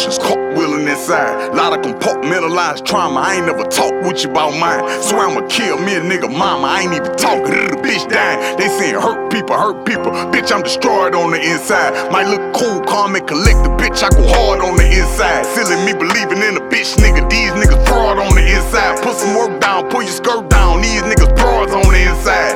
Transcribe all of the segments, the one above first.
Emotions cartwheeling inside. Lot of compartmentalized trauma. I ain't never talk with you about mine. Swear I'ma kill me a nigga mama. I ain't even talking to the bitch dying. They saying hurt people, hurt people. Bitch, I'm destroyed on the inside. Might look cool, calm and collected. Bitch, I go hard on the inside. Silly me believing in a bitch nigga. These niggas fraud on the inside. Put some work down, pull your skirt down. These niggas broads on the inside.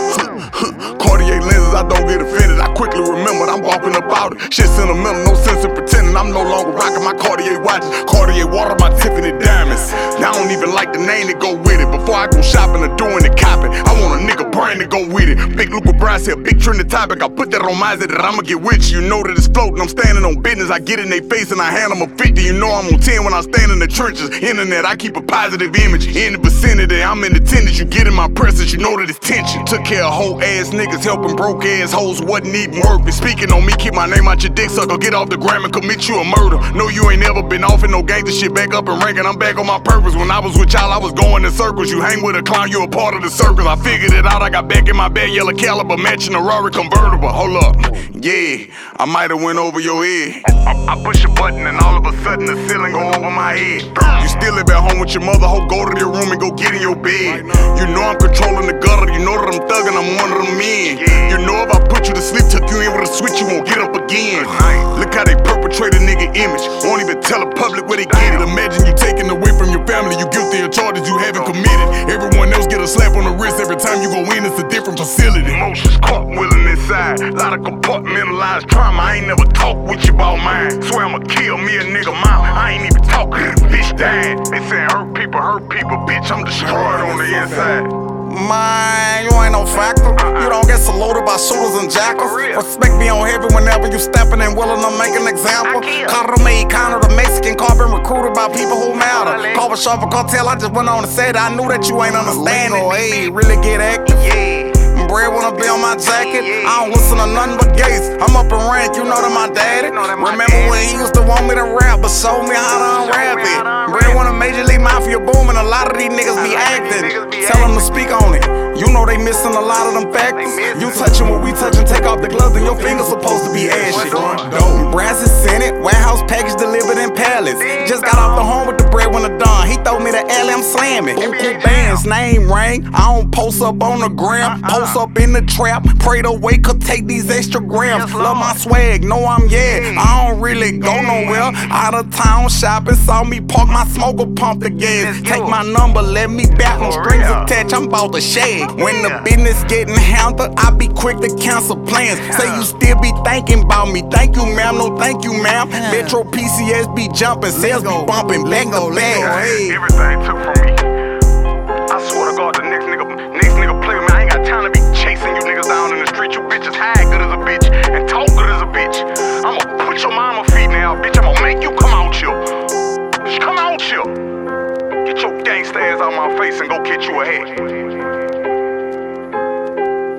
Cartier lenses, I don't get offended. I quickly remembered I'm walking about it. Shit sentimental, no sense in pretending. I'm no longer rocking my Cartier watches. Cartier water, my Tiffany diamonds. Now I don't even like the name to go with it. Before I go shopping or doing the copping, I want a nigga brain to go with it. Big Luca Bryce here, big trending topic. I put that on my that I'ma get with you. You know that it's floating. I'm standing on business. I get in their face and I hand them a 50. You know I'm on 10 when I stand in the trenches. Internet, I keep a positive image. In the vicinity, I'm in attendance. You get in my presence, you know that it's tension. Took care of whole ass niggas, helping broke ass hoes, wasn't even worth it. Speaking on me, keep my name out your dick sucker. Get off the gram and commit you a murder. No, you ain't never been off in no gangster shit. Back up and ranking, I'm back on my purpose. When I was with y'all, I was going in circles. You hang with a clown, you a part of the circus. I figured it out, I got back in my bag, yellow caliber, matching a Rari convertible. Hold up, yeah, I might've went over your head. I push a button and all of a sudden the ceiling go over my head. You still live at home with your mother, ho, go to your room and go get in your bed. You know I'm controlling the gutter, you know that I'm thugging, I'm one of them men. You know if I put you to sleep, tuck you in with a switch, you won't get up again. Look how they perpetrate a nigga image, won't even tell the public where they get it. Imagine you taken away from your family, you guilty of charges you haven't committed. Everyone else get a slap on the wrist every time you go in, it's a different facility. Emotions cartwheeling inside, lot of compartmentalized trauma. I ain't never talk with you about mine. Swear I'ma kill me a nigga mama. I ain't even talking to the bitch dying. They saying hurt people, bitch, I'm destroyed on the inside. Man, you ain't no factor. You don't get saluted by shooters and jackals. Respect me on heavy whenever you stepping and willing to make an example. Carter made Connor the Mexican car, been recruited by people who matter. Carver Sharper Cartel, I just went on and said I knew that you ain't understanding. Hey, really get active. Bread wanna be on my jacket. I don't listen to nothing but Gates. I'm up in rank, you know that my daddy. Remember when he used to want me to rap, but show me how to unwrap it. Bread wanna Major League Mafia boom, and a lot of these niggas be acting. Tell them to speak on it. You know they missing a lot of them factors. You touching what we touching, take off the gloves, and your fingers supposed to be ashy. Brass is Senate, warehouse package delivered in pallets. Just got off the home with the bread when the dawn. He throw me the alley, I'm slamming. Buku bands, name ring. I don't post up on the gram, post up in the trap. Pray the way could take these extra grams. Love my swag, know I'm I don't really go nowhere. Out of town shopping, saw me park my smoker, pump the gas. Take my number, let me back, no strings attached, I'm about to shag. When the business getting handled, I be quick to cancel plans. Say you still be thinking about me. Thank you, ma'am, no thank you, ma'am. Metro PCS be jumping, sales be bumping, back to back. Everything took from me. I swear to God, the next nigga play with me. I ain't got time to be chasing you niggas down in the street. You bitches hide good as a bitch and talk good as a bitch. I'ma put your mama feet now, bitch. I'ma make you come out here. Just come out here. Get your gangsta ass out my face and go get you a head.